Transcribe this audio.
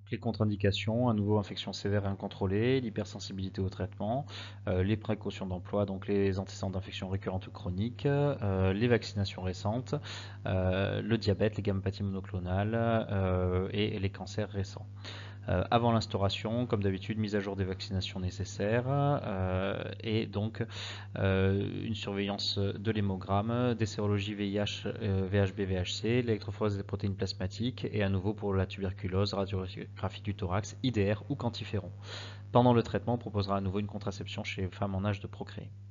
Les contre-indications, à nouveau infection sévère et incontrôlée, l'hypersensibilité au traitement, les précautions d'emploi, donc les antécédents d'infection récurrente ou chronique, les vaccinations récentes, le diabète, les gammopathies monoclonales et les cancers récents. Avant l'instauration, comme d'habitude, mise à jour des vaccinations nécessaires et donc une surveillance de l'hémogramme, des sérologies VIH, VHB, VHC, l'électrophorèse des protéines plasmatiques et à nouveau pour la tuberculose, radiographie du thorax, IDR ou quantiferon. Pendant le traitement, on proposera à nouveau une contraception chez les femmes en âge de procréer.